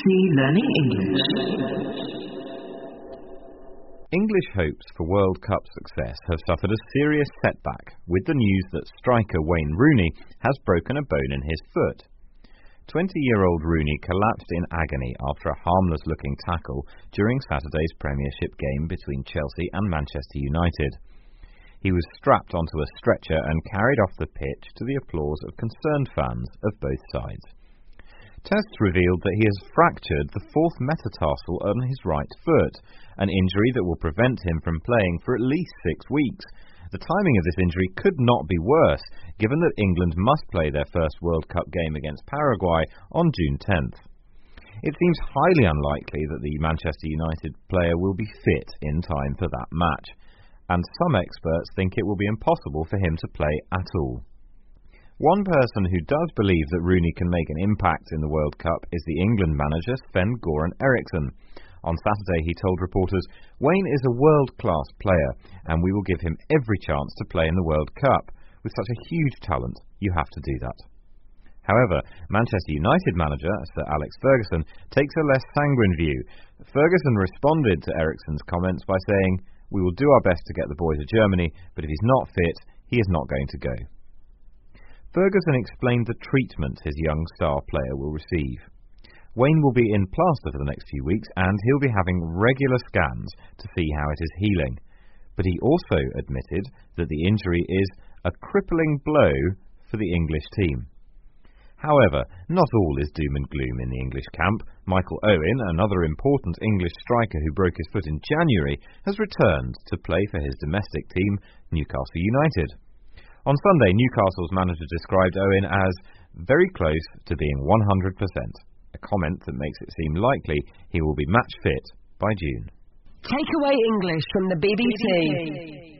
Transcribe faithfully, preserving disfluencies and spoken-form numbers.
C Learning English. English hopes for World Cup success have suffered a serious setback with the news that striker Wayne Rooney has broken a bone in his foot. twenty-year-old Rooney collapsed in agony after a harmless-looking tackle during Saturday's Premiership game between Chelsea and Manchester United. He was strapped onto a stretcher and carried off the pitch to the applause of concerned fans of both sides. Tests revealed that he has fractured the fourth metatarsal on his right foot, an injury that will prevent him from playing for at least six weeks. The timing of this injury could not be worse, given that England must play their first World Cup game against Paraguay on June tenth. It seems highly unlikely that the Manchester United player will be fit in time for that match, and some experts think it will be impossible for him to play at all. One person who does believe that Rooney can make an impact in the World Cup is the England manager Sven-Göran Eriksson. On Saturday he told reporters, "Wayne is a world-class player and we will give him every chance to play in the World Cup. With such a huge talent, you have to do that." However, Manchester United manager Sir Alex Ferguson takes a less sanguine view. Ferguson responded to Eriksson's comments by saying, "We will do our best to get the boy to Germany, but if he's not fit, he is not going to go." Ferguson explained the treatment his young star player will receive. Wayne will be in plaster for the next few weeks and he'll be having regular scans to see how it is healing. But he also admitted that the injury is a crippling blow for the English team. However, not all is doom and gloom in the English camp. Michael Owen, another important English striker who broke his foot in January, has returned to play for his domestic team, Newcastle United. On Sunday, Newcastle's manager described Owen as very close to being one hundred percent, a comment that makes it seem likely he will be match fit by June. Take away English from the B B C.